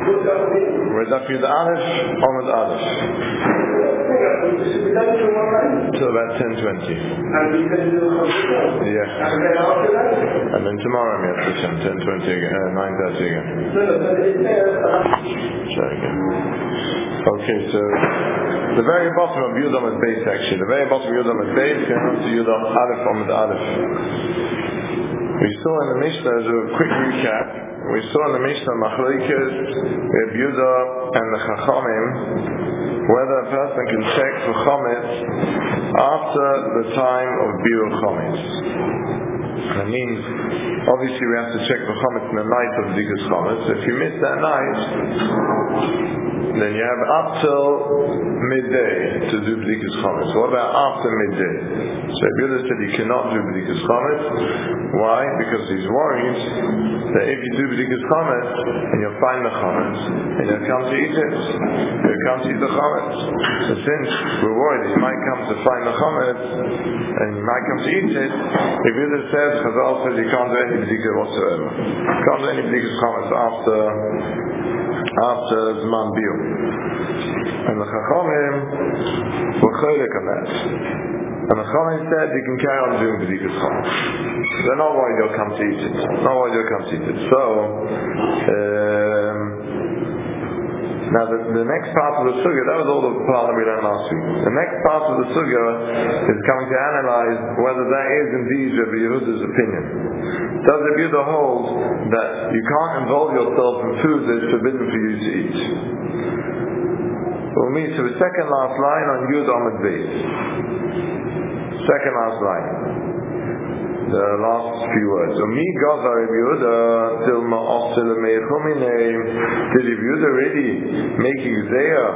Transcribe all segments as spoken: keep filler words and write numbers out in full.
We're Daf Yud Aleph, Omid Aleph. Till about ten twenty. Yeah. And then tomorrow we have to send ten twenty again, uh, nine thirty again. Try again. Okay, so the very bottom of Yud Omid Beis, actually, the very bottom of Yud Omid Beis, going on to Yud Aleph, Omid Aleph. We saw in the Mishnah, as a quick recap, we saw in the Mishnah Machlokes, Reb Yehuda and the Chachamim, whether a person can check for Chometz after the time of Biur Chometz. That means, obviously we have to check for Chometz in the night of Bdikas Chometz. So if you miss that night, then you have up till midday to do Bdikas Chometz. What about after midday? So Yehuda said he cannot do Bdikas Chometz. Why? Because he's worried that if you do Bdikas Chometz and you'll find the Chometz and you'll come to eat it, you'll come to eat the Chometz. So since we're worried that you might come to find the Chometz and you might come to eat it, if Yehuda says, Chazal says you can't do any Bdikas whatsoever. You can't do any Bdikas Chometz after after Zman Biur. And the Chachamim were choilek on that. And the Chachamim said you can carry on doing Bdikas Chometz. They're not worried you'll come to eat it. Not worried you'll come to eat it. So, um, now the, the next part of the sugya, that was all the part that we learned last week. The next part of the sugya is coming to analyze whether that is indeed Rabbi Yehuda's opinion. Does Rabbi Yehuda hold that you can't involve yourself in food that is forbidden for you to eat? We'll meet to the second last line on Yud Omid Beis. Second last line. The last few words. Umi Gazar Rabbi Yehuda till ma'aseh le'meichuminei. Did Rabbi Yehuda really make Gzeira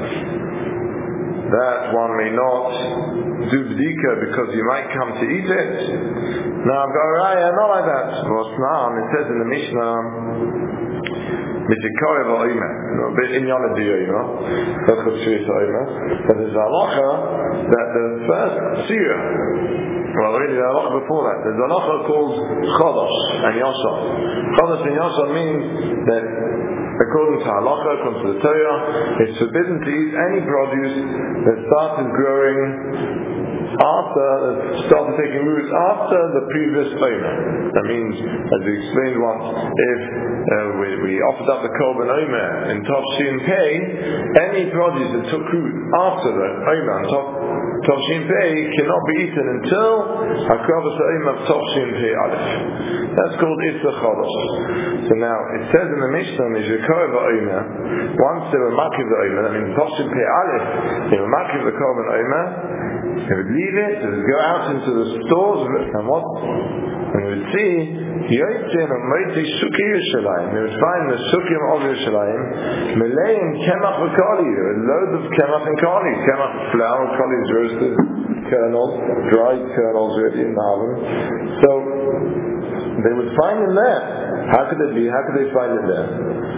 that one may not do bdika because you might come to eat it? Now I've got a raya, not like that. It says in the Mishnah, Mishikoy v'oimeh, a bit in Yonah d'yoimeh, that's what Shri Oimeh, but there's a halacha that the first seer, well really the halacha before that, there's a halacha called Chodosh and Yosha. Chodosh and Yosha means that according to halacha, according to the Torah, it's forbidden to eat any produce that started growing after, started taking roots after the previous omer. That means, as we explained once, if uh, we, we offered up the korban omer in Tovshin Pei, any produce that took root after the omer in Tovshin Pei cannot be eaten until Hakravas omer of Tovshin Pei Aleph. That's called Isra Chodosh. So now, it says in the Mishnah, Mishikoy v'omer, once they were makiv the omer, that means Tovshin Pei Aleph, they were makiv the korban omer, they would leave it, they would go out into the stores, and what? And they would see, Yotzin and Moitzi Suki Yerushalayim. They would find the Sukim of Yerushalayim, Meleim Kemach v'Kali. There were loads of Kemach and Kali. Kemach flour, Kali is roasted kernels, dried kernels ready in the oven. So, they would find them there. How could it be? How could they find it there?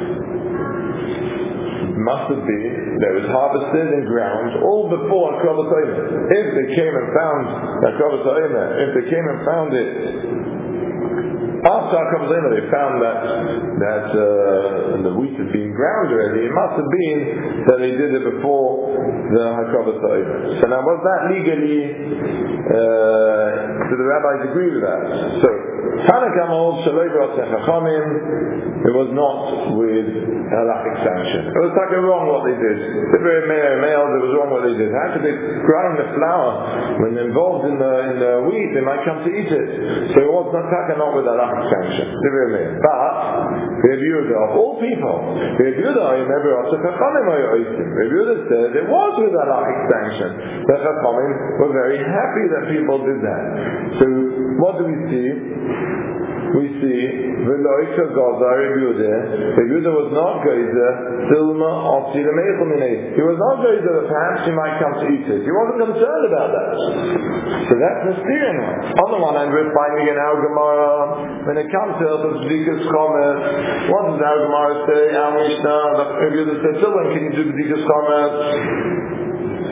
Must have been that it was harvested and ground all before Hakravas Omer. If they came and found Hakravas Omer, if they came and found it after Hakravas Omer, they found that that uh, the wheat had been ground already. It must have been that they did it before the Hakravas Omer. So now, was that legally? Uh, do the rabbis agree with that? So Tanakh holds Shaloi B'Ratzeh Chachamim. It was not with halachic sanction. It was like wrong what they did. The very male, it was wrong what they did. How could they grind the flour when they're involved in the in the wheat? They might come to eat it. So it was not taka not with halachic sanction. The very male. But Rabbi Yehuda, of all people, Rabbi Yehuda, I remember after Chachamim Rabbi Yehuda said it was with halachic sanction. The Chachamim were very happy that people did that. So what do we see? We see Veloika Gaza Rabbi Yehuda. Rabbi Yehuda was not Geizer Dilma Opti Lemeichuminei. He was not Geizer that perhaps he might come to eat it. He wasn't concerned about that. So that's the steering one. On the one hand, we're finding in our Gemara when it comes to the Bdikas Chometz. What does our Gemara say? Our Mishnah, Rabbi Yehuda said, "Children, can you do Bdikas Chometz?"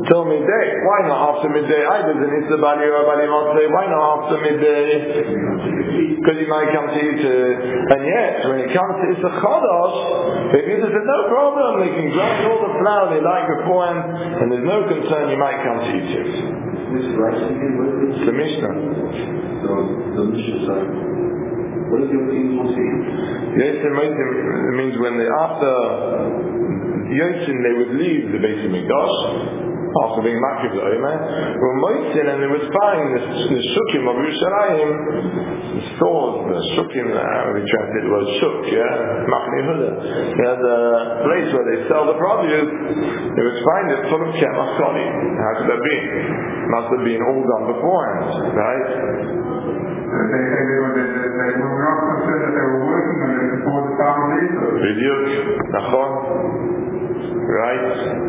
till midday. Why not after midday? I did an Issa Bali or Bali Motzei. Why not after midday? Because you might come to eat it. And yet, when it comes to Issa Chodosh, the Yehuda said, no problem, they can grind all the flour they like beforehand, and there's no concern you might come to eat it. It's the Mishnah. So, the Mishnah said, what is your thing to see? Yes, it means when they, after Yoshin, they would leave the Beis Hamikdash, after being Makif L'Omer, were Moitzin, and they would find the, the Shukim of Yerushalayim, the stores, the Shukim, uh, we translate the word Shuk, yeah, Machne Yehuda. They had a place where they sell the produce, they would find it full of Kemach Koli. How could that be? Must have been all done beforehand, right? They, they, they, were, they, they were not considered that they were working on it before the time of Easter. B'diuk, Nachon, right?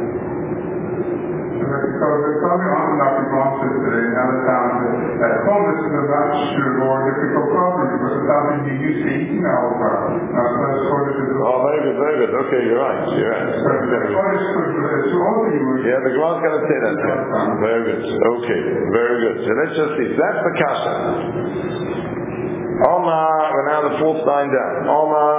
So there's something on that people answer today in other towns that some of this is about sugar or difficult property, but it's something you used to eating all the time. Now, so that's what it is. Oh, very good, very good. Okay, you're right, you're right. So that's what it's good, but it's all of you. Yeah, the Gemara's going to say that. Very good. Okay, very good. So let's just see. That's the kasha. Omar, we're now the fourth line down. Omar,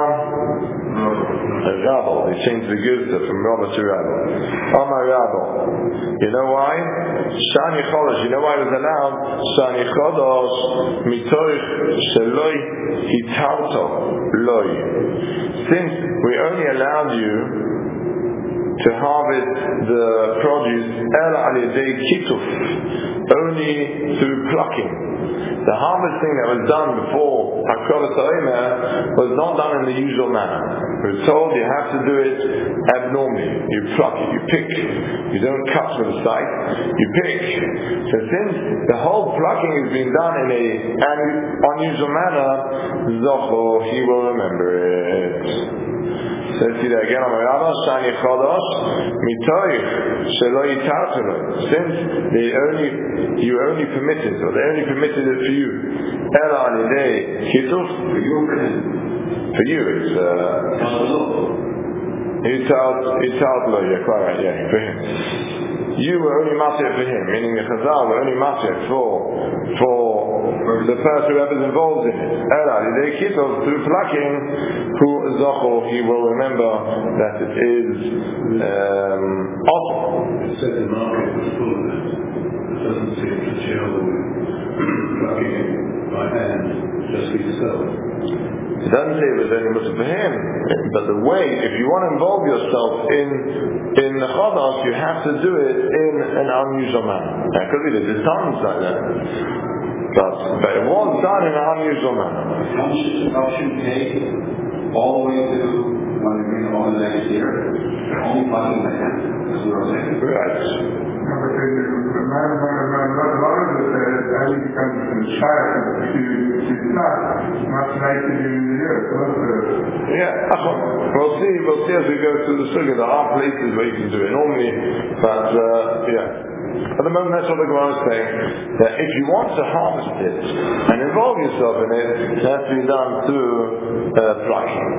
Rabel. They changed the Gilsa from Rabel to Rabel. Omar Rabel. You know why? Shani Chodosh. You know why it was allowed? Shani Chodosh mitoich sheloi hitarto loi. Since we only allowed you to harvest the produce el al yedei kituf, only through plucking. The harvesting that was done before Hakol Ha'omer was not done in the usual manner. We were told you have to do it abnormally. You pluck it, you pick. You don't cut with a scythe, you pick. So since the whole plucking is being done in a an unusual manner, Zocho, he will remember it. So see that again on the Rambam, Shani Chodosh, Mitoich, Shelo Yitartelo. Since they only, you only permitted, or they only permitted it for you. Ela Alidei Kituf, for you, for you, it's, uh, Yitartelo, yeah, quite right, yeah, for him. You were only matir for him, meaning the Chazal were only matir for, for the person who was involved in it. Ela Alidei Kituf, through plucking, who Zocho, he will remember that it is um, awesome. It said the market was full of it. It doesn't seem to chill plucking it by hand just for yourself. It doesn't say it was only mutter for him, but the way, if you want to involve yourself in in the Chodosh, you have to do it in an unusual manner. Because it is tons like that. But, but it was done in an unusual manner. How should you take all the way to when we bring it on the next year, only plucking the hand. That's what I'm saying. Right. No, but the, the man, man, man, a lot of it says that he becomes inspired to, to not, not nice to do in the year. So that's the... Yeah, we'll see, we'll see as we go through the sugar. There are places where you can do it normally, but, uh, yeah. At the moment, that's what the Gemara is saying, that if you want to harvest it and involve yourself in it, it has to be done through uh, plucking.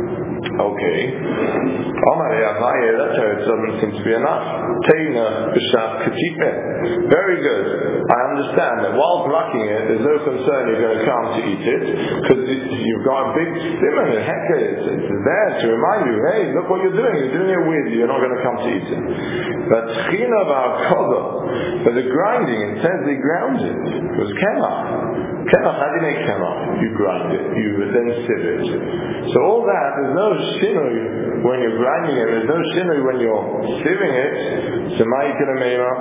Okay. Omar Yavaya, that's how it doesn't seem to be enough. Teina b'shav katipe. Very good. I understand that while plucking it, there's no concern you're going to come to eat it, because you've got a big simon, a hekah, it's, it's there to remind you, hey, look what you're doing, you're doing it with, you're not going to come to eat it. But china v'akodah, but the grinding, it says they ground it. It was kemach. Kemach, how do you make kemach? You grind it, you then sieve it. So all that, there's no shinui when you're grinding it, there's no shinui when you're sieving it. So ma'ikil meima,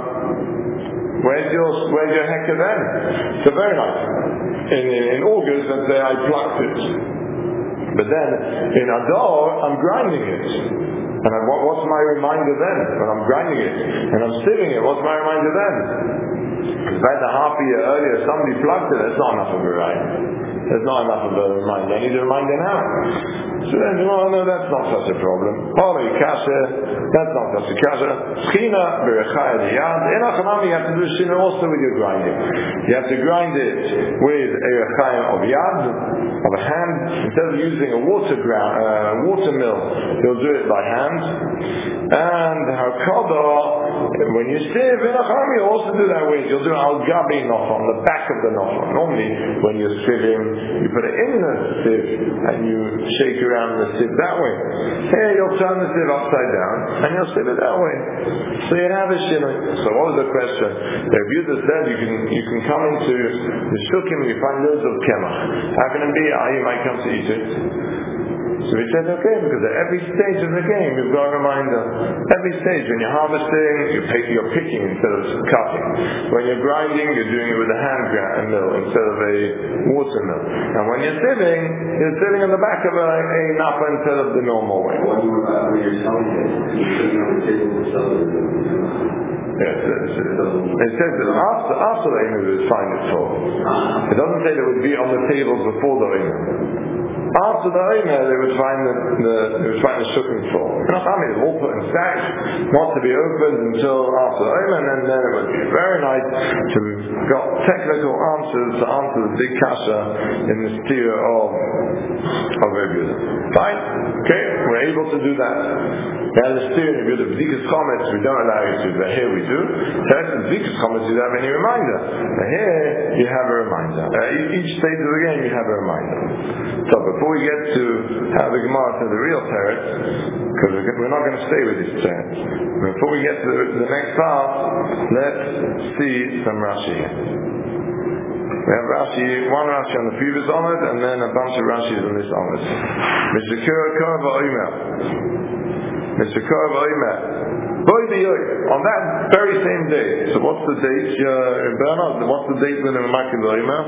where's your where's your hekah then? So very nice. In, in, in August, let's say I plucked it. But then, in Adar, I'm grinding it. And I, what, what's my reminder then? When I'm grinding it, and I'm sieving it, what's my reminder then? If about a half a year earlier somebody plucked it, that's not enough of a right. there's not enough of a reminder. I need a reminder now. So then, oh no, that's not such a problem. Holy kasha, that's not such a kasha. Schina berechaya diyad. In Achanami, you have to do shina also with your grinding. You have to grind it with a rechayim of yad, of a hand. Instead of using a water ground, uh, water mill, you'll do it by hand. And hakada, when you sieve in Achanami, you also do that way. You'll do al gabi nofon, the back of the nofon. Normally, when you're sieving, you put it in the sieve and you shake around the sieve that way. Here, you'll turn the sieve upside down and you'll sieve it that way. So you have a shinoi. So what was the question? The Yehuda said you can you can come into the shukim and you find loads of kemach. How can it be? Ah, you might come to eat it. So we said, okay, because at every stage of the game you've got a reminder. Every stage, when you're harvesting, you're, pick, you're picking instead of cutting. When you're grinding, you're doing it with a hand grind mill instead of a water mill. And when you're sieving, you're sieving on the back of a, a nappa instead of the normal way. What do you about when you're selling it? You're sitting on the table to sell it. Yes, it, it, it says that after, after the Eimer, they would find it full. It doesn't say that it would be on the tables before the Eimer. After the Eimer, they would find the, the they would find the shukrim full. Not I mean, it's all put in stacks, not to be opened until after the Eimer, and then it would be very nice to have got technical answers to answer the big kasha in the steer of of Rebbe. Fine, okay, we're able to do that. Now the steer in Rebbe, the B'dikas Chometz, we don't allow you to do that. Here we do. First, the B'dikas Chometz, you don't have any reminder. Now here, you have a reminder. Uh, each stage of the game, you have a reminder. So before we get to how the Gemara to the real teretz, because we're not going to stay with this teretz, before we get to the, the next part, let's see some Rashi here. We have Rashi, one Rashi on the previous Omer, and then a bunch of Rashis on this Omer. Mister Kura V'Omer. Mister Kura V'Omer. On that very same day. So what's the date, uh, Bernard? What's the date when the Makil V'Omer?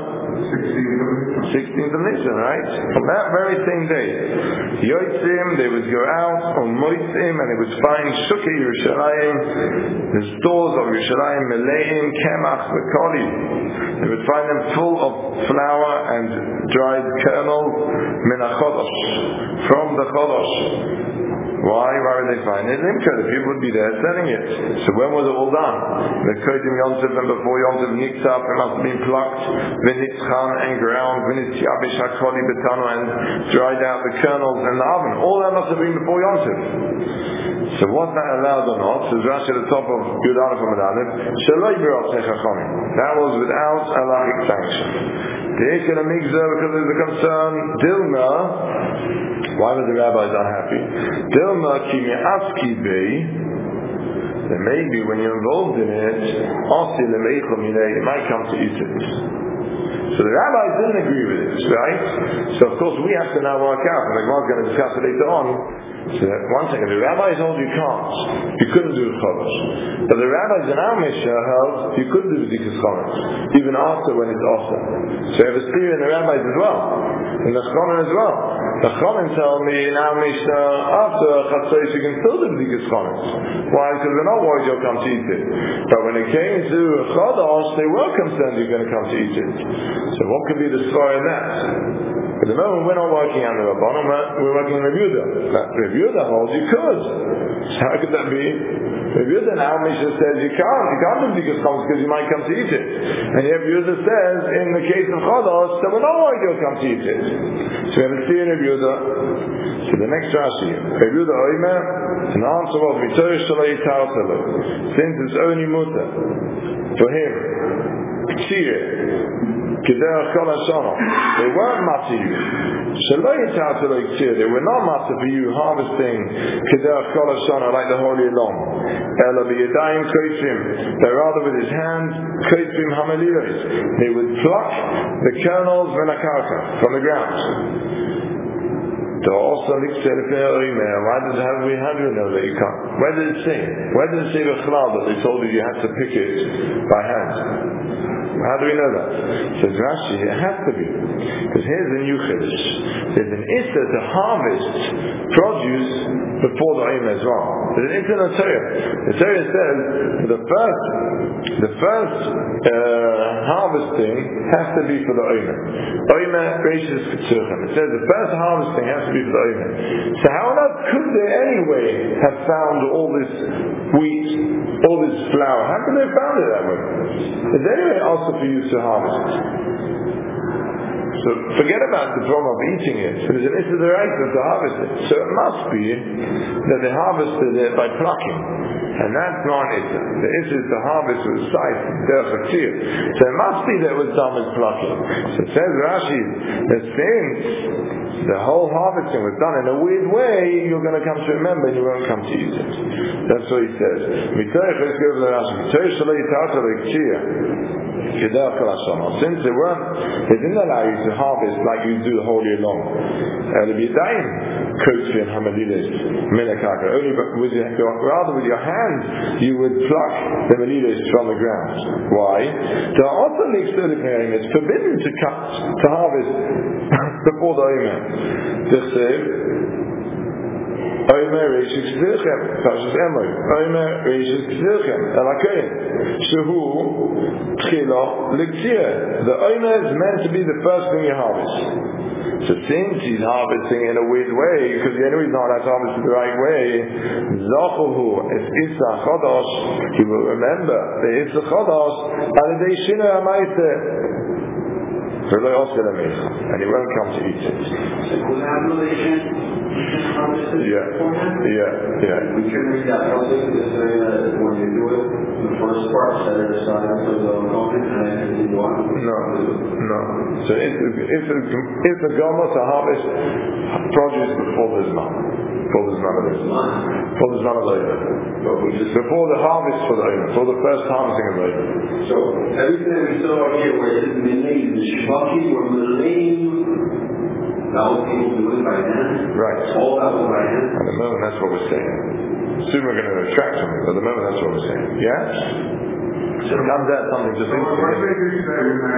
sixteenth of Nisan, right? On that very same day, Yotzim, they would go out on Moitzim and they would find Shukei Yerushalayim, the stores of Yerushalayim, Meleim, Kemach, V'Koli. They would find them full of flour and dried kernels, Min HaChodosh, from the Chodosh. Why? Why would they find it? Limka, the people would be there selling it. So when was it all done? The Kodim Yontif and before Yontif Niktaf, it must have been plucked, V'nitzchan and ground, V'nitziabish HaKoli Betano, and dried out the kernels in the oven. All that must have been before Yontif. So was that allowed or not? So Rashi at the top of Yud Aleph Amud Aleph, Shaloi B'Ratzei Chachamim. That was without halachic sanction. The Eichel HaMigzah, because there's a concern, Dilma, why were the rabbis unhappy? Dilma ki me'aski bei. Then maybe when you're involved in it, asi lemeichel minei, you might come to eat it. So the rabbis didn't agree with this, right? So of course we have to now work out, and the Gemara is going to discuss it later on. So one second, the rabbis told you can't. You couldn't do the chodesh. But the rabbis in our Mishnah held you could do the B'dikas Chometz, even after when it's awesome. So you have a steer in the rabbis as well, in the Chachamim as well. The Chachamim tell me in our Mishnah after Chatzos you can still do the B'dikas Chometz. Why? Because they're not worried you'll come to eat it. But when it came to chodesh, they were concerned you're going to come to eat it. So what could be the story in that? At the moment we're not working on the Rabbanim, we're working on Reb Yehuda. Reb Yehuda holds you could. So how could that be? Reb Yehuda now Mishnah says you can't. You can't do B'dikas Chometz because you might come to eat it. And Reb Yehuda says in the case of chodesh, so we're not worried you'll come to eat it. So we have a steer in Reb Yehuda. So the next Rashi, Reb Yehuda Oimer, an answer was Mitzvah Shalei Tartelu. Since it's only mutter for him, K'tir. They weren't matzah you. They were not matzah for you harvesting kederach kol hashana like the holy Elom. Ela b'yadayim kotzim. They're rather with his hands kotzim hamaliyos. They would pluck the kernels v'nakarka from the ground. Also, why does it have we have you know that you can't? Where did it say? Where did it say the that they told you you had to pick it by hand? How do we know that? Says Rashi, it has to be. Because here's the new chiddush. There's an issa to harvest produce before the Omer as well. There's an issa in the Torah. The Torah says the first, the first uh, harvesting has to be for the Omer. Omer reishes k'tzurchem. It says the first harvesting has to be for the Omer. So how on earth could they anyway have found all this wheat, all this flour? How could they have found it that way? Is there anyway also for you to harvest? So forget about the problem of eating it. So there's an issue of the right to harvest it. So it must be that they harvested it by plucking. And that's not an issue. The issue is the harvest with sight, derech hatzir. So it must be that it was done with plucking. So it says Rashi that since the whole harvesting was done in a weird way, you're going to come to remember and you won't come to use it. That's what he says. Let's go over the Rashi. Since they weren't, they didn't allow you to harvest like you do the whole year long. Only with your, rather with your hands, you would pluck the melilos from the ground. Why? There are also it's forbidden to cut, to harvest before the Omer. Omer reishes k'tzilchem, Pashas Emor. Omer reishes k'tzilchem, Elakein. Shehu tchila l'ktzir. The Omer is meant to be the first thing you harvest. So since he's harvesting in a weird way, because the enemy is not allowed to harvest the right way, Zachuhu, it's Issa Chodosh, he will remember the Issa Chodosh, Alidei Shina Amaiteh. And he won't come to eat it. Yeah, yeah, yeah. We can read that process this way that when you do it, the first part, set it aside for the moment and then continue on. No, no. So if if if the goma to harvest produce before there's none, before there's none of this, before there's none of later, before the harvest for the later, before the first harvesting of later. So everything we saw here, where it is minim, the shvaki were minim. That was people do it by hand. Right. All that was by hand. At the moment, that's what we're saying. Soon we're going to attract something, but at the moment, that's what we're saying. Yeah? So it comes out something just interesting. What they do say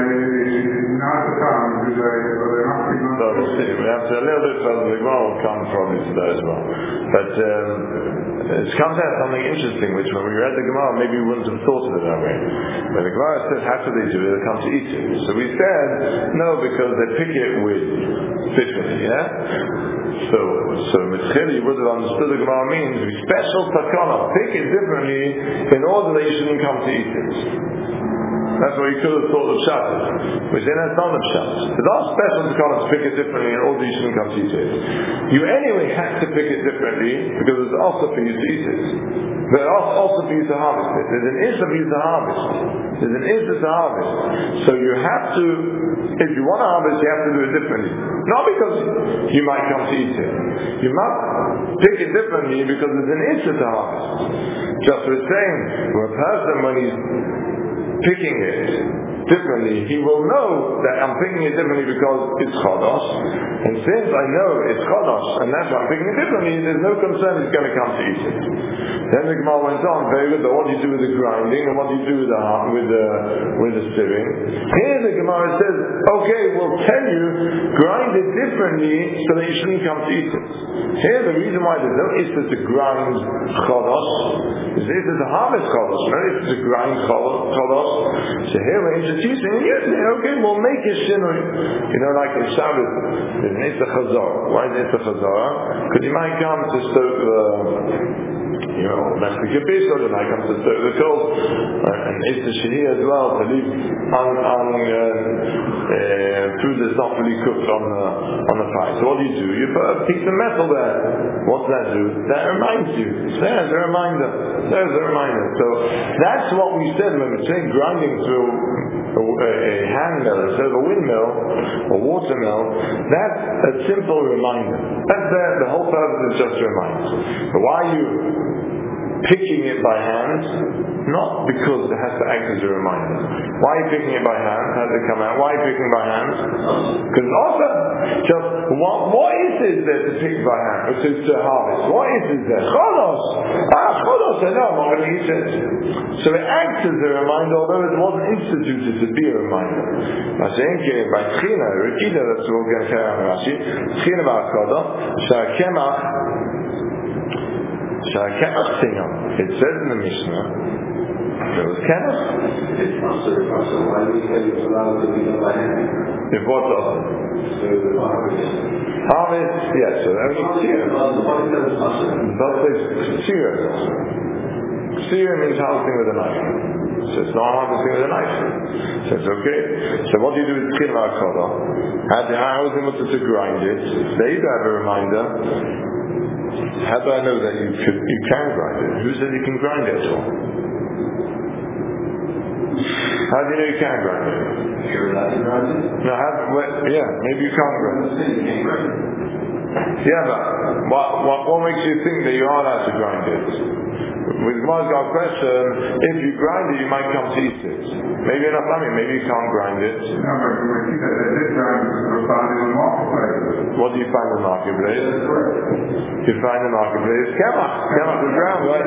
is not the time to say, but they must be not. So we'll see. We have to a little bit further. The Gemara will come probably to that as well. But um, it comes out something interesting, which when we read the Gemara, maybe we wouldn't have thought of it that way. When the Gemara says, how do they do it? They come to eat it. So we said, no, because they pick it with differently, yeah? So, so Mitzchili would have understood the Gemara means we special takana, pick it differently in order that you shouldn't come to eat it. That's what you could have thought of Shabbos. We're saying that's not of Shabbos. But our special takana to pick it differently in order that you shouldn't come to eat it. You anyway have to pick it differently because it's also for you to eat it. But also for you to harvest it. There's an issue for you to harvest. There's an issue to harvest. So you have to, if you want to harvest, you have to do it differently. Not because you might come to eat it. You must pick it differently because there's an issue to harvest. Just as saying, for a person when he's picking it differently, he will know that I'm picking it differently because it's chodosh. And since I know it's chodosh, and that's why I'm picking it differently, there's no concern he's going to come to eat it. Then the Gemara went on, very good, but what do you do with the grinding, and what do you do with the with the with the stirring? Here the Gemara says, okay, we'll tell you, grind it differently so that you shouldn't come to eat it. Here the reason why there's no issue to grind chodosh is this is a harvest chodosh, no issue to grind chodosh. So here we're introducing, and you say, okay, we'll make a shinoi. You know, like in Shabbos, there's an Issa Chazar. Why is Issa Chazar? Because you might come to stoke the, you know, that's the Kibbish, or you might come to stoke the coals, uh, and Issa Shehir as well, to leave on, on uh, uh, food that's not really cooked on the, on the fire. So what do you do? You put a piece of metal there. What's that do? That reminds you. There's a reminder. There's a reminder. So that's what we said when we say grinding through a, a hand mill instead of a windmill or water mill. That's a simple reminder. That's the, the whole purpose is just to remind. But why are you picking it by hand, not because it has to act as a reminder. Why are you picking it by hand? How does it come out? Why are you picking by hand? Because it's awesome. Just what, what is it there to pick by hand? To, to harvest? What is it there? Chodos! Ah, chodos, I know, I'm not going to eat it. So it acts as a reminder, although it wasn't instituted to be a reminder. I think by Tchina, Rikida, that's what we're going to carry on Rashi. Tchina ba'akoda, sha'kemach, sha'kemach tingam. It says in the Mishnah, there was kemach. It's not certified, so why do we say it's allowed to be done by hand? If what's other? So the harvest. Harvest, yes, so only tzir. But there's tzir. Tzir means harvesting with a knife. So it's not harvesting with a knife. So it's okay. So what do you do with tchina ba'akoda? How is it wanted to grind it? They do have a reminder. How do I know that you could, you can grind it? Who said you can grind it at all? How do you know you can grind it? You're allowed to grind it? No, how, well, yeah, maybe you can't grind it. You can't grind it. Yeah, but what, what, what makes you think that you are allowed to grind it? With Gemara's got a question, if you grind it, you might come to eat it. Maybe you're not coming, maybe you can't grind it. No, but we see that they did grind it because we're found in the marketplace. What do you find in the marketplace? You find in the marketplace kemach. Kemach is ground, right?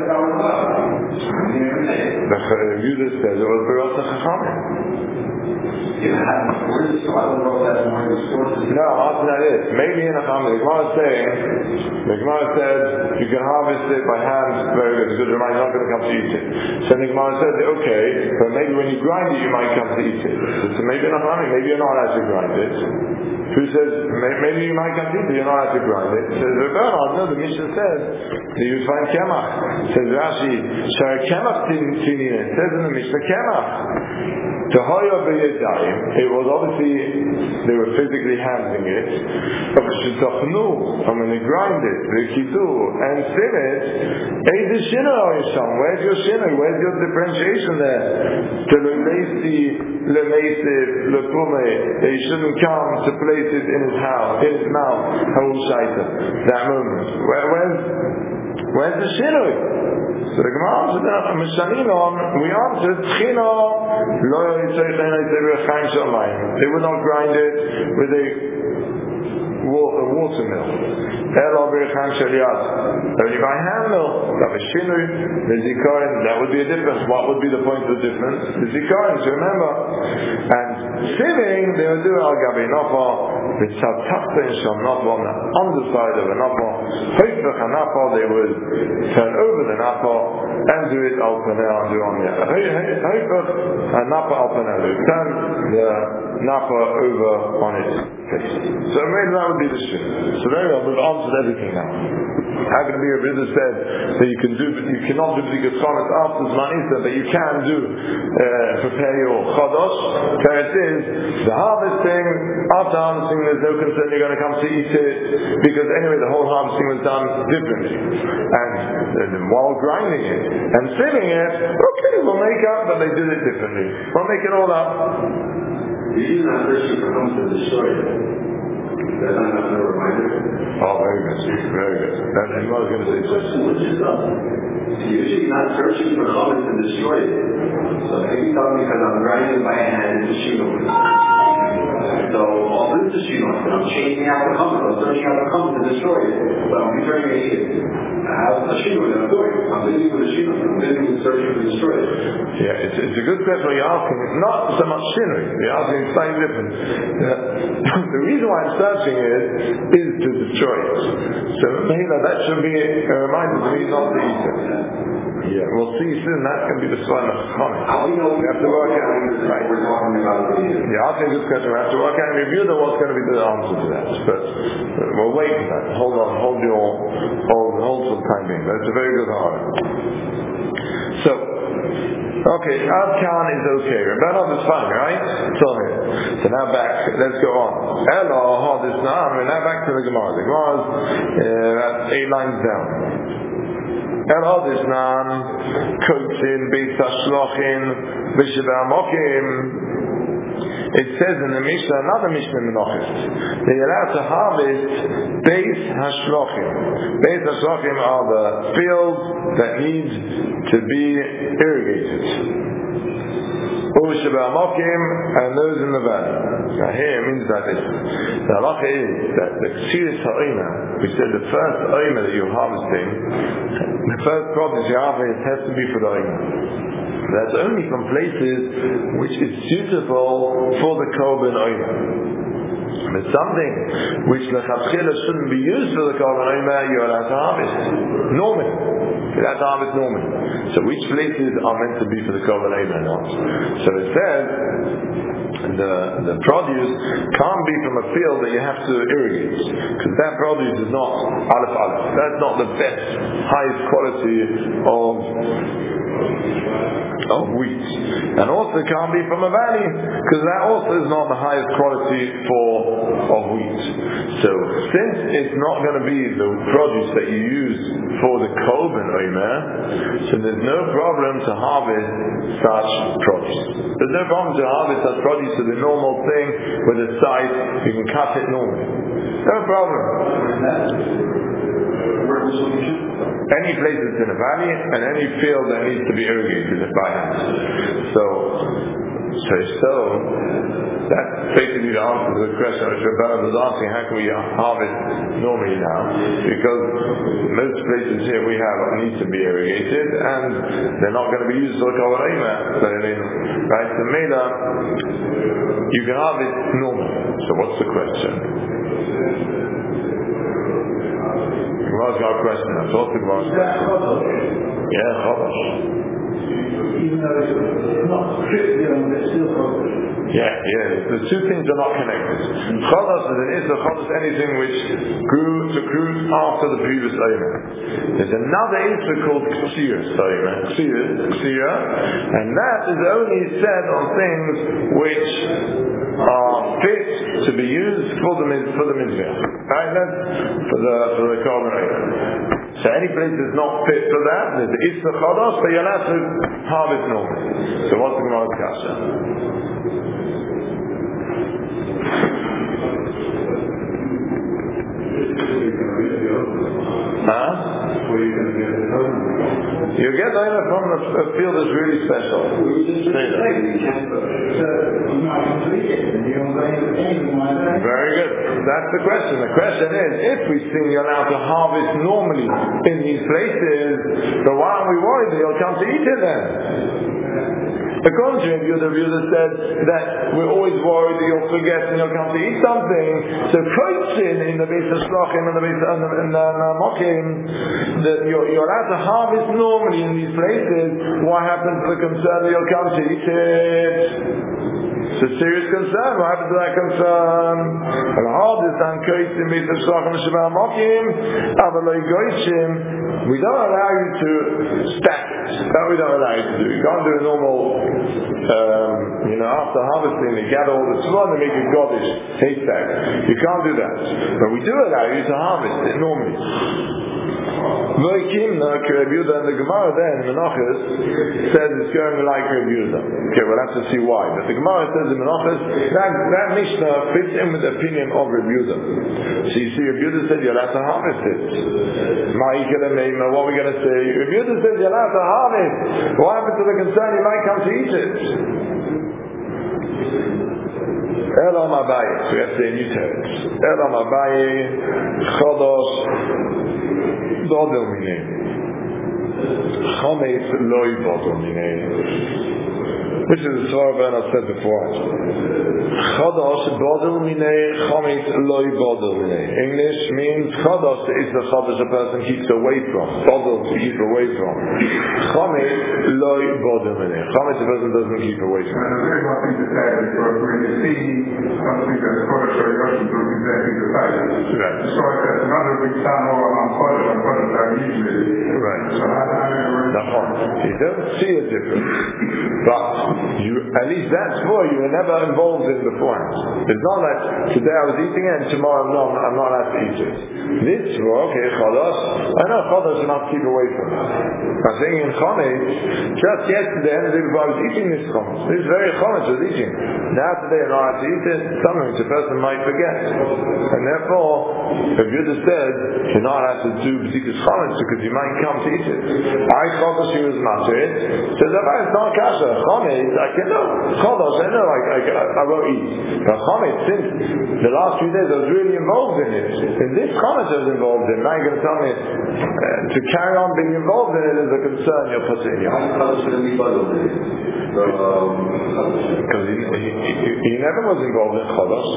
The Yudah says it was Berat HaChachamim. You have words, so I don't know if that's one of the sources. No, after that is. Maybe in a Chacham, the Gemara is saying, the Gemara said, you can harvest it by hand, very good, it's a good reminder, you're not going to come to eat it. So the Gemara said, okay, but maybe when you grind it, you might come to eat it. So maybe in a Chacham, maybe you're not allowed to grind it. Who says, maybe you might come to eat it, you're not allowed to grind it. Says, Bernard, no, the Mishnah says, that you would find Kemach. Says Rashi, Shara Kemach tinin, it says in the Mishnah, Kemach. To Hoya B'Yadayim, it was obviously, they were physically handling it, but Sh'tachnu, and when they grind it, the Kitu, and sin it, Eiz Shino Yisham, where's your Shino, where's your differentiation there? To L'Meisi, L'Meisiv, L'Pume, that he shouldn't come to place it in his house, in his mouth, Ha'ul Shaita, that moment. Where, where's, where's the Shino? So the Gemara said, we answered, Tchino, they would not grind it with a water mill. Only by hand mill. That would be a difference. What would be the point of the difference? The zikaron, so remember. And sieving, they would do al gabi nafa, with tzatachta sham nafa on the underside of a nafa. Hoifach a nafa, they would turn over the nafa and do it al panel and do on the hoifach a nafa al panel. They would turn the nafa over on its face. So maybe that would be the shit. So there we go, we've answered everything now. How can it be? A Rizah said that you can do, you cannot do the Gitzonis after Zmanisa, but you can do uh, prepare your Chodosh. So it is the harvesting. After harvesting, there's no concern you're going to come to eat it, because anyway the whole harvesting was done differently. And uh, while grinding it and sieving it, okay, we'll make up, but they did it differently. We'll make it all up. The reason I'm searching for homes to destroy it. That's not enough of a reminder. Oh, very good. Very good. That's what I was going to say. Which is up. Usually not searching for chametz to destroy it. So if you tell me because I'm grinding by hand, it's a shino. So all this is a shino. I'm changing out the chametz. I'm searching out the chametz to destroy it. But I'm returning to eat it. I have a shino that I'm doing. I'm busy with a shino. I'm busy with searching to destroy it. Yeah, it's, it's a good question what you're asking. Not so much shino. You're asking slightly different. Yeah. The reason why I'm searching it is to destroy it. So maybe that should be a reminder to me not to eat it. Yeah, we'll see soon. That's going to be the sign of Chachamim. How do we know we have to work out? Right. We're talking about the yeah, I'll take this question. We have to work out and review the what's going to be the answer to that. But uh, we'll wait for that. Hold on, hold your, hold, hold for the time being. That's a very good argument. So, okay, Ad Khan is okay. Rebbeinu is fine, right? So, so now back. Let's go on. Elo, hold this now. We're now back to the Gemara. The Gemara is uh, eight lines down. Elo this now. Kotzin, Beis Hashlochim, B'Sheva Mokim. it says in the Mishnah, another Mishnah in Menachos, that you're allowed to harvest Beis Hashlochim. Beis Hashlochim are the fields that need to be irrigated. And those in the valley. Now here it means that this. The halacha is that the Ksiris ha'oima, we said the first oima that you're harvesting, the first produce you harvest has to be for the oima. That's only from places which is suitable for the korban oima. But something which lechatchila shouldn't be used for the korban oima, you're allowed to harvest normally. You're allowed to harvest normally. So which places are meant to be for the korban oima or not? So it says the the produce can't be from a field that you have to irrigate, because that produce is not aleph aleph. That's not the best, highest quality of of wheat. And also it can't be from a valley, because that also is not the highest quality for of wheat. So since it's not going to be the produce that you use for the korban omer, so there's no problem to harvest such produce. There's no problem to harvest such produce to the normal thing with a scythe, you can cut it normally. No problem. Any place that's in a valley and any field that needs to be irrigated by hand. So, so, so that's basically the answer to the question which Rebbe was asking, how can we harvest normally now? Because most places here we have need to be irrigated and they're not going to be used for korban oima. So I mean, right, so Mela, you can harvest normally. So what's the question? Gemara's got a question. I thought the Gemara's question. Yeah, chodosh. Even though it's not strictly on, it's still chodosh. Yeah, yeah. The two things are not connected. Chodosh is an issur, chodosh anything which grew to accrued after the previous omer. There's another issur called ksir, ksir, ksir, and that is only said on things which are fit to be used for the for the mizbeach. Right? That's for the for the korban omer. So any place that's not fit for that, there's the issur chodosh, but you're allowed to harvest normally. So what's the Gemara's kasha? Huh? You get omer from a field that's really special. Say that. Very good. That's the question. The question is, if we think you're allowed to harvest normally in these places, so why aren't we worried that you'll come to eat it then? According to Rabbi Yehuda, Rabbi Yehuda said that we're always worried that you'll forget and you'll come to eat something. So koitzin in the Beis Hashlochim and the Beis in the Mokim, that you're, you're allowed to harvest normally in these places. What happens to the concern that you'll come to eat it? It's a serious concern. What happens to that concern? We don't allow you to stack it. That we don't allow you to do. You can't do a normal, um, you know, after harvesting, they gather all the tzvah and they make a godish haystack. You can't do that. But we do allow you to harvest it normally. Voikim, like Rabbi Yehuda, and the Gemara there in Menachos says it's going like Rabbi Yehuda. Okay, we'll have to see why. But the Gemara says in Menachos that, that Mishnah fits in with the opinion of Rabbi Yehuda. So you see, Rabbi Yehuda said you're allowed to harvest it. What are we going to say? Rabbi Yehuda says you're allowed to harvest. What happens to the concern you might come to eat it? Elam Abaye. So we have to say a new text. Elam Abaye, Chodosh, Bodel Minei. Chometz Loi Bodel Minei. Which is the Torah Ben I said before. Chodosh Bodel Minei, Chometz Loi Bodel Minei. English means Chodosh is the Chodosh a person keeps away from. Bodel to keep away from. Chometz Loi Bodel Minei. Chometz a person doesn't keep away from. And a very good thing to say, because when you see something that's Chodosh or Yoshim, don't exactly the same. Right. So it's another big sign over on Chodosh and Chodosh are usually. Right. So I don't know. you don't see a difference, but you, at least that's for you were never involved in beforehand. It's not like today I was eating it and tomorrow no, I'm, I'm not allowed to eat it. This for, okay, chodos, I know chodos are not keep away from it. I'm saying in chometz, just yesterday and the day before I was eating this chometz. This is very chometz I was eating. Now today I'm not allowed to eat it, something which a person might forget. And therefore, if you just said, you're not allowed to do b'tikus chometz because you might come to eat it. I chodos she was matter. Says, it's not kasha. Chometz, I can know. Chodos, I know, I, I, I won't eat. But chometz, since the last few days I was really involved in it. In this chometz I was involved in. Now you're going to tell me uh, to carry on being involved in it is a concern you'll put in your mind. Because he, he, he, he never was involved in chodos.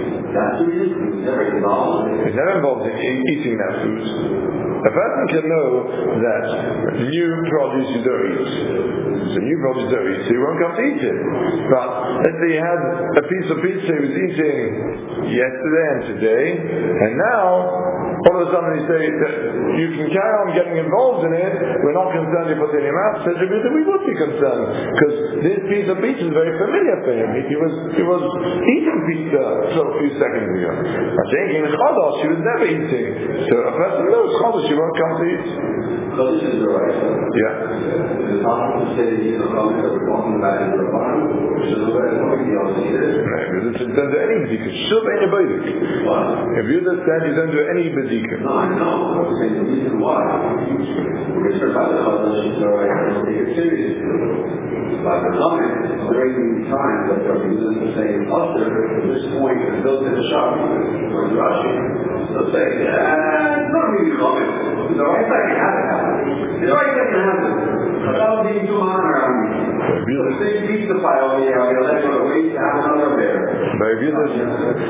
He's never involved in eating that food. A person can know that new produce you don't eat. So new produce you don't eat, so you won't come to eat it. But let's say he had a piece of pizza he was eating yesterday and today, and now all of a sudden he says that you can carry on getting involved in it, we're not concerned you put it in your mouth. Says Rebbe, we would be concerned, because this piece of pizza is very familiar for him. He was he was eating pizza until a few seconds ago. I'm saying in Chodos she was never eating. So a person knows Chodos she won't come to eat. So this is the right. Yeah. Is it possible to say that these are comments that we're talking about in the Rabbanan, which is a very important deal to see this? No, because it's don't do any bedika. Shuv ain't a bedik. If you understand, you don't do any bedika. No, I know. I'm saying the reason why. Because for other others, it's all right. I don't take it seriously. Like the comments, during the time that they're using to say usher, at this point, it's built in the shop, or Rashi. So say, ah, it's not really comment. The right thing can happen. The right thing can happen. Without being too hard around me. So say pizza pie over here, I'm going to let you wait to have another bear. But if you listen,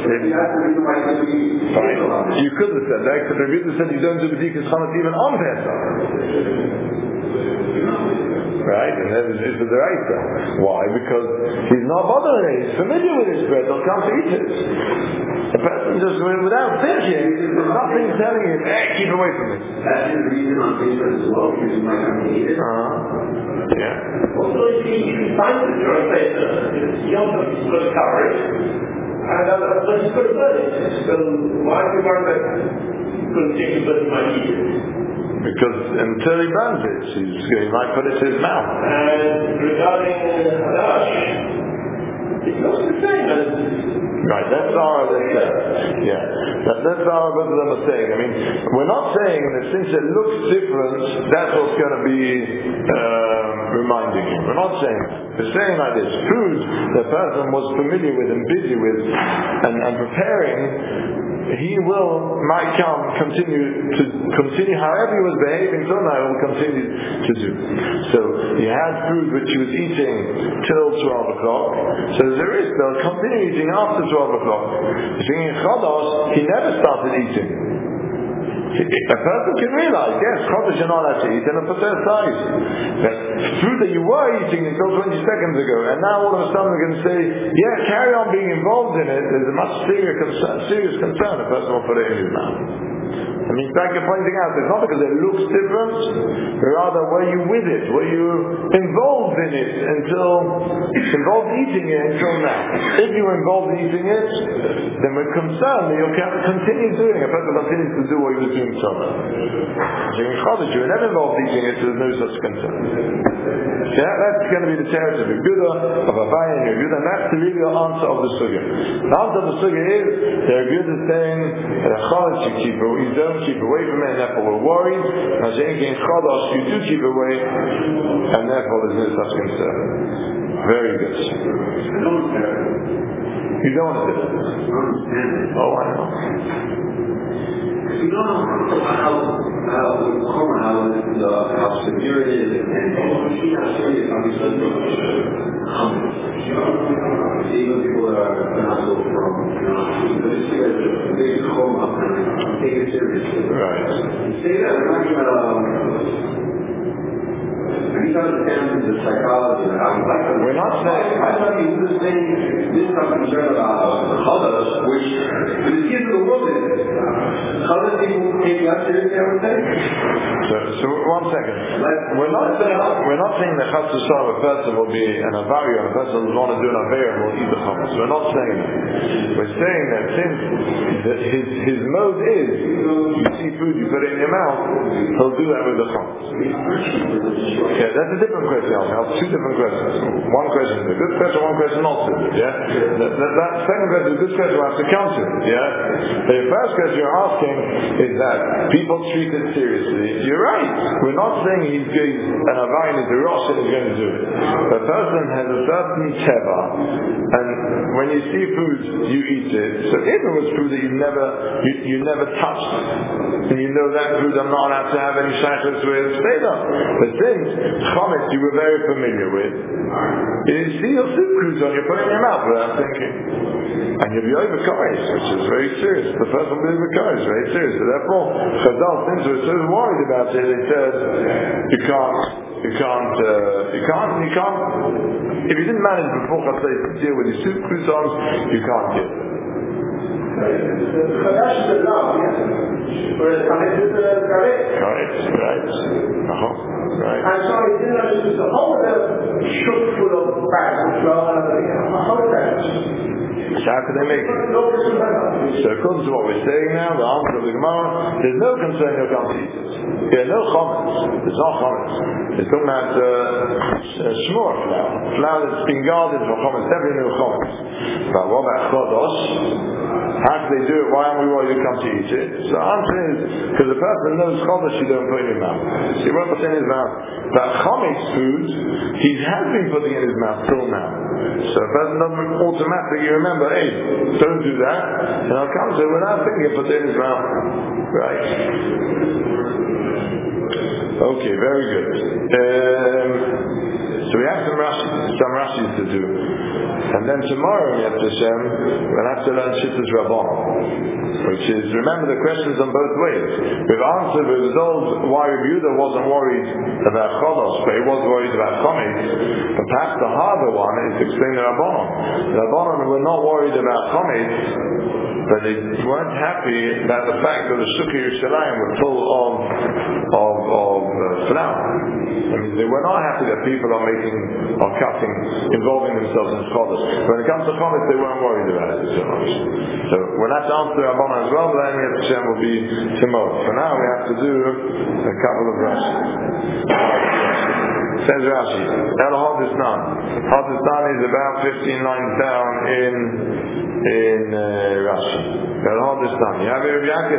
you could have said that, but if you said you don't do b'dikas chametz even on Pesach. Right? And that is for the right. Why? Because he's not bothering it. He's familiar with his bread. He'll come to eat it. The person just, without thinking, there's nothing telling him, hey, keep away from it. That's the reason on Facebook as well, because you might come to eat it. Uh-huh. Yeah. Also, if you, if you find it during Pesach, it's young, it's going to cover it. And other places going to burn it. So why do you worry that you're going to take a burn might eat it? Because until he burns it, he's, he might put it to his mouth. And regarding Hadash, it's not the same as... Right, that's our mistake. Yeah, that, that's our mistake. I mean, we're not saying that since it looks different, that's what's going to be uh, reminding him. We're not saying that. We're saying like this: food the person was familiar with and busy with and, and preparing, he will, might come, continue to continue however he was behaving till now, he will continue to do. So he had food which he was eating till twelve o'clock. So there's a risk they'll continue eating after twelve o'clock. You see, in Chodos, he never started eating. A person can realize, yes, Chodesh you're not allowed to eat, and put that aside. But food that you were eating until twenty seconds ago, and now all of a sudden we're going to say, yeah, carry on being involved in it, there's a much serious concern, serious concern a person will put it in his mouth. I mean, like you're pointing out, it's not because it looks different, rather were you with it, were you involved in it until, involved eating it until now. If you were involved in eating it, then we're concerned that you'll continue doing it, a person continues to do what he was doing until now. So in Chodesh, you were never involved in eating it, so there's no such concern. Yeah, that's going to be the territory of Yehuda, of Abaye and Yehuda, and that's the real answer of the sugya. The answer of the sugya is that Yehuda is saying that a Chodesh you keep, you don't keep away from it, and therefore we're worried. And saying in Chodesh you do keep away, and therefore there's no such concern. Very good. You don't want to do it? Oh, I know. You don't know how how how the how severe it is, and see how serious how these even people that are not so firm, you know, but it's like a big coma and take it seriously. Right. Say that we're talking about um, we don't understand the psychology of how we like it. We're not saying I thought you were saying this I'm concerned about others, which the kids of the world is. Other people take us seriously, I would say. So, so one second. We're not saying we're not saying that Chas V'Shalom a person will be an Avari, and a person will want to do an Aver and will eat the chametz. We're not saying that. We're saying that since the, his his mode is you see food, you put it in your mouth, he'll do that with the chametz. Yeah, that's a different question. I'll have two different questions. One question is a good question, one question not so good. Yeah, that, that, that second question is a good question. We have to come to it. Yeah, the first question you're asking is that people treat it seriously. You're right. We're not saying he's going an Avari is a Rosh and he's going to do it. The person has a certain teva, and when you see food, you eat it. So if it was food that you never you, you never touched, and you know that food I'm not allowed to have any shaykhs with, stay there. But since chametz you were very familiar with, you see your soup cruise on, you're putting it in your mouth without thinking. And you'll be overcoming, which is very serious. The person will be overcoming, very serious. So therefore, Chazal, since we're so worried about it, they said, you can't, you can't, uh, you can't, you can't, if you didn't manage before Chatzai to deal with your soup croutons, you can't get it. Chadash is a love, yes? Whereas Chametz is a karet. Correct, right. Uh-huh. Right. And so he didn't understand the whole of the shuk full of bags of flour and everything. How is that? So how can they make it? So according to what we're saying now, the answer of the Gemara, there's no concern you'll come to eat it. There's no chametz. There's not chametz. It's talking about uh, shmur flour. Flour that's been guarded for chametz. Definitely no chametz. But what about chodosh? How can they do it? Why aren't we worried you come to eat it? So the answer is, because the person knows chodosh you don't put in his mouth. So he won't put it in his mouth. But chametz food, he has been putting in his mouth till now. So a person doesn't automatically remember, hey, don't do that. And I'll come to it without thinking, put it in his mouth. Right. Okay, very good. Um, so we have some Rashi, some Rashis to do. And then tomorrow, Yad Hashem, we'll have to learn Shittas Rabban, which is, remember the questions on both ways. We've answered, we've resolved why Rabbi Yehuda wasn't worried about Chodosh, but he was worried about Chametz. But perhaps the harder one is to explain the Rabbanon. The Rabbanon were not worried about Chametz, but they weren't happy about the fact that the Shukei Yerushalayim were full of of, of uh, flour. I mean, they were not happy that people are making, are cutting, involving themselves in Chodesh. When it comes to Chodesh, they weren't worried about it so much. So we'll have to answer the Rabbanon as well, but then Hashem will be tomorrow. For now, we have to do a couple of Rashi. Says Rashi, El Hodisnan. Hodisnan is about fifteen lines down in in uh, Rashi. El Hodisnan. You have it, Rabbi Yaakov?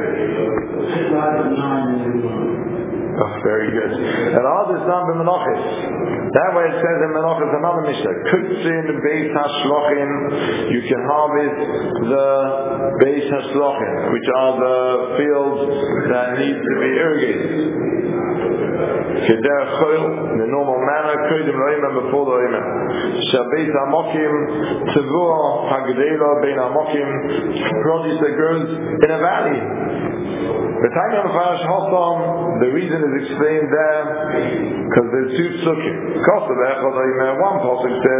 Oh, very good. El Hodisnan b'Menachos. That way it says in Menachos another Mishnah. Kutzin Beis HaShlochim. You can harvest the Beis HaShlochim, which are the fields that need to be irrigated. Kederech Choil, in the normal manner, Kodim Lo'imah before the Lo'imah. Shabbeis HaMokim, Tevua Hagdela Bein HaMokim, produce that grows in a valley. The time of Parash Hossam, the reason is explained there because there's two psukim. One pasuk says,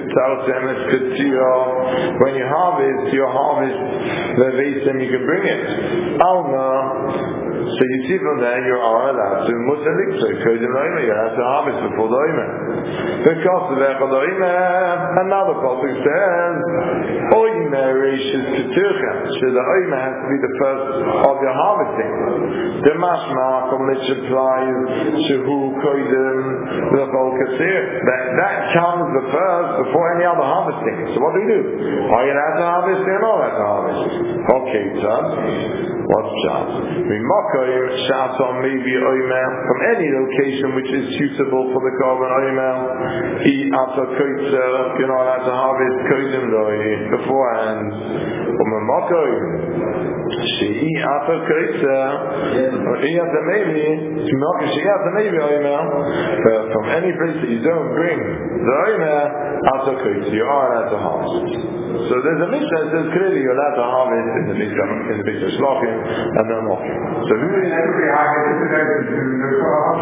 when you harvest, you harvest the vesim, you can bring it. Alma. So you see from there you are allowed to musalik, so you have to harvest before the oimah. Because of another pasuk says, oimah reishis keturcha. So the oimah has to be the first of your harvesting. The mashma from which applies shehu koidem l'chol kasir. That that comes the first before any other harvesting. So what do we do? Are you allowed to harvest or not allowed to harvest? Okay, son. What's that? Mimakoyim shatom maybe oimer from any location which is suitable for the carbon oimer. I after koitzer you're not allowed to harvest koidem loi beforehand. Umimakoyim shei after koitzer or I after maybe mimakoyim shei after maybe oimer from any place that you don't bring the oimer after koitzer you are allowed to harvest. So there's a Mishnah that says clearly you're allowed to harvest in the Mikvah, in the Mikvah Shlachim and then Mochim. So who is Yeah,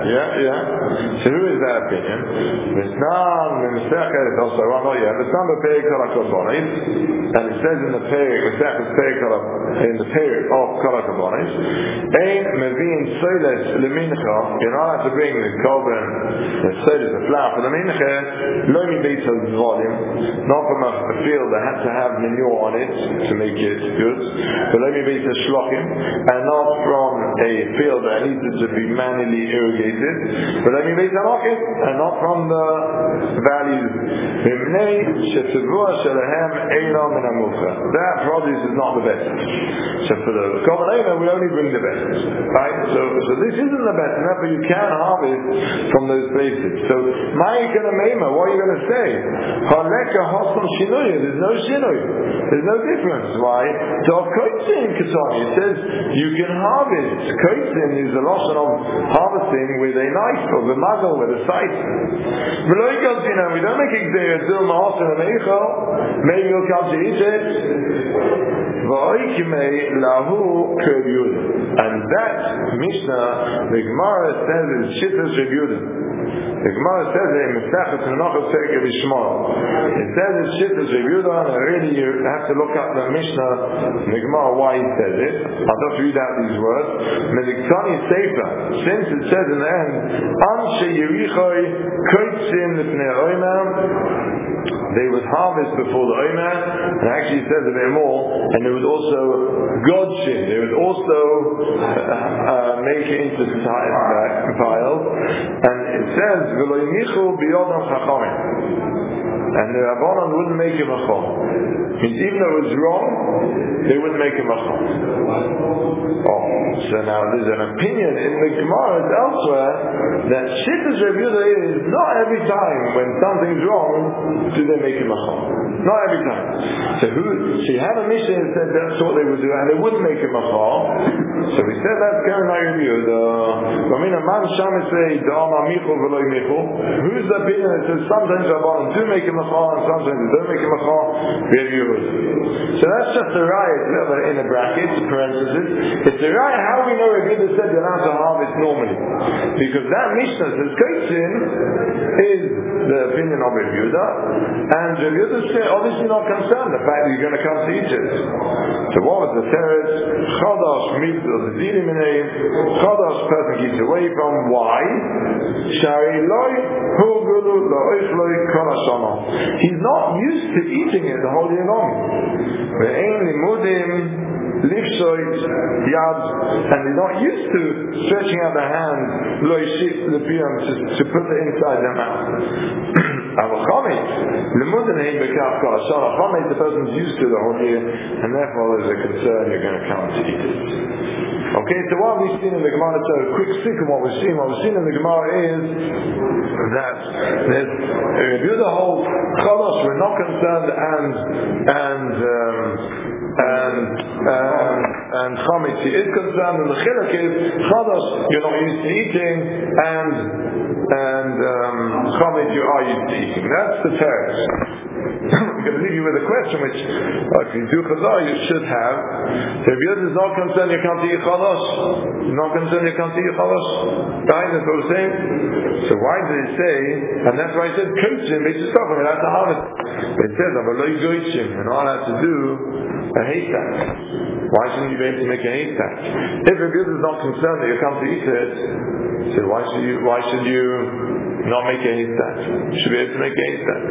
Yeah, yeah. So who is that opinion? V'snan v'mesechet, also, well, not yet. V'snan b'perek kol ha'korbanos, and it says in the perek, v'sechet perek kol ha- in the perek of kol ha'korbanos, ein mevin soiles lemincha, you're not allowed to bring the korban, the soiles, the flour for the mincha, lo mi beis ha'zvolim, not from a, a field that had to have manure on it to make it good, but lo mi beis ha'shlochim, and not from a field that needed to be manually irrigated, but lo mi beis ha'mokim, and not from the valleys. V'mnei shetzivua shelehem eila min ha'mulcha. That produce is not the best. So for the korban omer, we only bring the best. Right? So, so this isn't the best, and therefore you can harvest from those places. So, ma'ikana meima, what are you going to say? Haleka hosam shinuya, there's no shinuy. There's no difference. Why? So, koitzin katani, it says you can harvest. Koitzin is the lotion of harvesting with a knife, or the mazel, with a scythe. You know, we don't make it there, maybe you'll come to Egypt. And that Mishnah, the Gemara says is Shittas Reb Yehuda. The Gemara says it in Mesechus Menachos Perek Bishmor. It says it's Shittas Reb Yehuda, and really you have to look up the Mishnah in the Gemara why he says it. I'll just read out these words. Meliktani Sefer, since it says in the end, Anshe Yerichoi Koitzin Lifnei Omer, they would harvest before the Omer, and actually it says a bit more, and they would also godshin, they would also uh, uh, make it into piles, and it says, V'lo yinichu biyodam chachamim, and the Rabbanan wouldn't make him a chom. Means even though it was wrong, they wouldn't make him a chom. Oh, so now there's an opinion in the Gemara elsewhere that Shittas Reb Yehuda is not every time when something's wrong do they make him a chom. Not every time. So who? So you have a mission that said that's what they would do, and they wouldn't make him a chom. So we said that's Karen Reb Yehuda. I mean, a man shamis say da'ama michul v'loy michul. Who's the opinion that says sometimes Rabbanan do make him a chom and sometimes they don't make him a chom? Reb Yehuda. So that's just a riot in the brackets, parentheses. It's a riot how we know Reb Yehuda said you're allowed to harvest normally. Because that Mishnah says Koitzin is the opinion of Reb Yehuda, and Reb Yehuda said obviously not concerned the fact that you're going to come to Egypt. So what was the teretz? Chodosh mitzvah zedili minei. Chodosh person keeps away from. Why? Shari loy hu gulu loich loy kol hashana. He's not used to eating it the whole year long. Ve'ein limudim lifshoit yad, and they're not used to stretching out the hand loy shif lepiyam to, to put it inside their mouth. Avachamit limudim heim bekaf kol hashana. Chamit, the person's used to the whole year, and therefore there's a concern you're going to come to eat it. Okay, so what we've seen in the Gemara, so a quick stick of what we've seen, what we've seen in the Gemara is that there's Reb Yehuda holds Chodosh, we're not concerned, and and um, and um, and Chametz he is concerned, and the Chiluk is Chodosh you're not used to eating, and and um, Chametz you are used to eating. That's the teretz. I'm going to leave you with a question which, if you do Chazar, you should have. So if you're not concerned you can't eat Chodosh, you're not concerned you can't eat Chodosh, right? That's what we're saying. So why did it say, and that's why it said, Koitzin, makes you stop, I mean, that's the harvest. But it says, Avaloi Goitzin, and all I have to do, a haystack. Why shouldn't you be able to make a haystack? If a builder is not concerned that you come to eat it, so why should you, why should you not make a haystack? You should be able to make a haystack.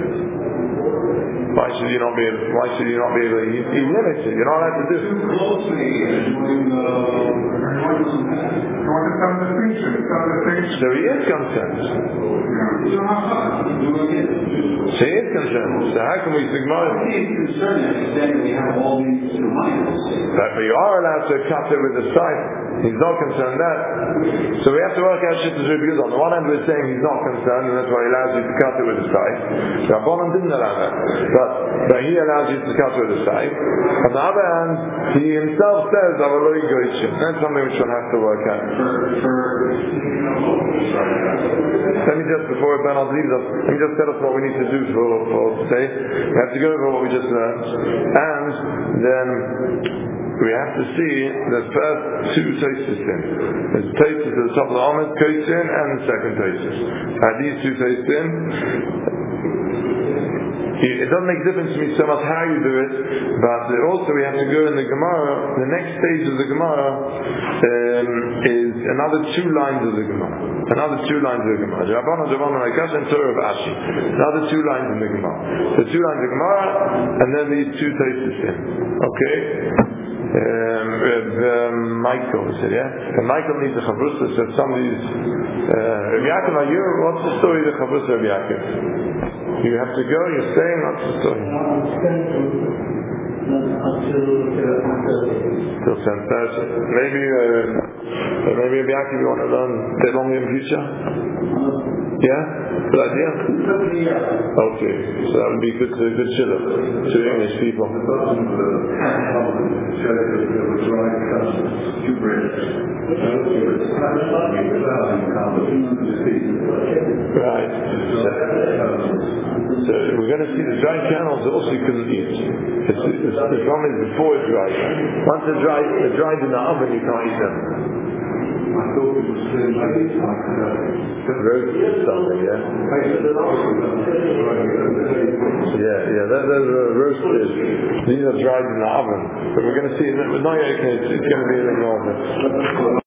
Why should you not be able? Why should you not be able? You, you limit it. You're not allowed to do. Too closely doing the. You want to tell the distinction. Tell the distinction. So he is concerned. So he is concerned. So how can we signal it? He is concerned that we have all these reminders. But, but you are allowed to cut it with the scythe. He's not concerned that. So we have to work out Shittas Reb Yehuda. On the one hand we're saying he's not concerned, and that's why he allows you to cut it with the scythe. Rabbanan didn't allow that. But, but he allows you to cut it with the scythe. On the other hand, he himself says, Avaloi Goitzin. That's something which we'll have to work out. Let me just, before Bernard leaves us, let me just tell us what we need to do for, for today. We have to go over what we just learned. And then we have to see the first two Tosis in. There's Tosis at the top of the Omer, Kosin, and the second Tosis. At these two Tosis in, it doesn't make a difference to me so much how you do it, but also we have to go in the Gemara. The next stage of the Gemara um, is another two lines of the Gemara. Another two lines of the Gemara. Rabbanan, Rabbanan, Akash, and Torah of Ashi. Another two lines in the Gemara. The two lines of the Gemara, and then these two Tosis in. Okay? Um, um, Michael said, yeah? And Michael needs a Chavrusa, so somebody's uh, Rabbi Yaakov, are you, what's the story of the Chavrusa Rabbi Yaakov? You have to go, you're staying, what's the story? Till ten thirty. Maybe, uh, maybe Rabbi Yaakov, you want to learn stay longer in the future? Yeah? Good idea? Okay, so that would be good to good shidduch to English people. Right. So, so we're going to see the dry kernels also you couldn't eat. It's, it's, the problem is before it dries. Once they're dried, they're dried in the oven, you can't eat them. I thought it was roasted something, yeah? Yeah, yeah, that, those are roasted. These are dried in the oven. But we're going to see that with Noyak, it's, it's going to be a little more.